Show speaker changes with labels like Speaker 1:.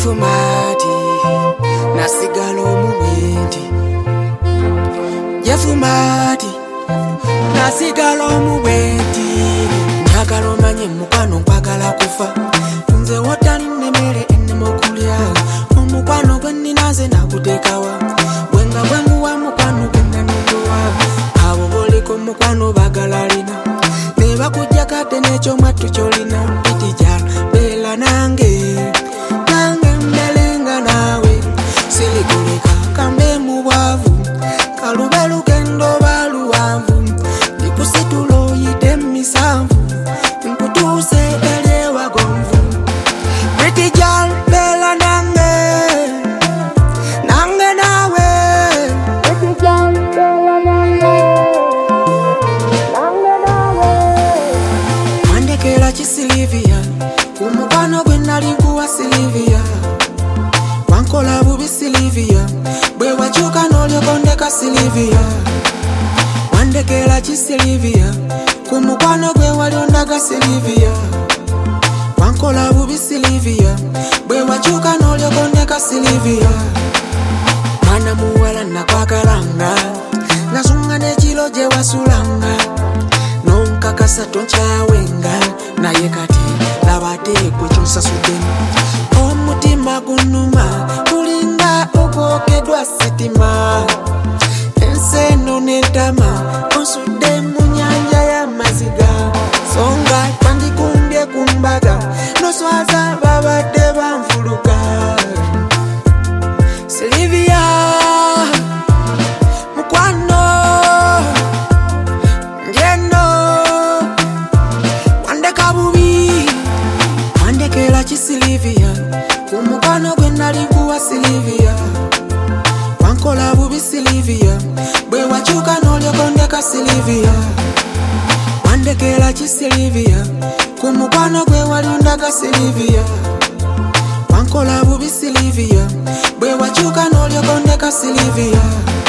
Speaker 1: Jefumati nasigala omuwendi Jefumati nasigala omuwendi njagala omanye mukwano nkwagala kufa nze wotali nemere ennema okulya omukwano gwe nninaze naguteekawa bwenga bwenguwa mukwano gwe nanondowa abo boliko mukwano bagala lina ne bakujja kate n'ekyo mwattu kyolina pitijal beera nange mbelenga naawe sirikuleka kambe mu bwavu kalube lugendo baluwanvu ndikusitula oyite misanvu nkutuuse eri ewagonvu pitijal beera nange naawe pitijal beera nange wandekera ki Silivia kumukwano gwe nali nkuwa Silivia wankola bubi Silivia bwe wakyuka n'olyokondeka Silivia wandekera ki Silivia kumukwano gwe wali ondaga Silivia wankola bubi Silivia bwe wakyuka n'olyokondeka Silivia mwana muwala nakwagalanga nasunga n'ekiro gye wasulanga nonkakasa tonkyawenga naye kati labate gwe kyonsasuddemu omutima gunuma kulinga ogwokeddwa sitima enseno n'entama onsudde mu nyanja y'amaziga songa twandikumbye ku mbaga noswaza babadde banvuluga Silivia mukwano ndyeno wandeka bubi wandekera ki Silivia kumukwano gwe nali nkuwa Silivia wankola bubi Silivia bwe wakyuka n'olyokondeka Silivia wandekera ki Silivia kumukwano gwe wali ondaga Silivia wankola bubi Silivia bwe wakyuka n'olyokondeka Silivia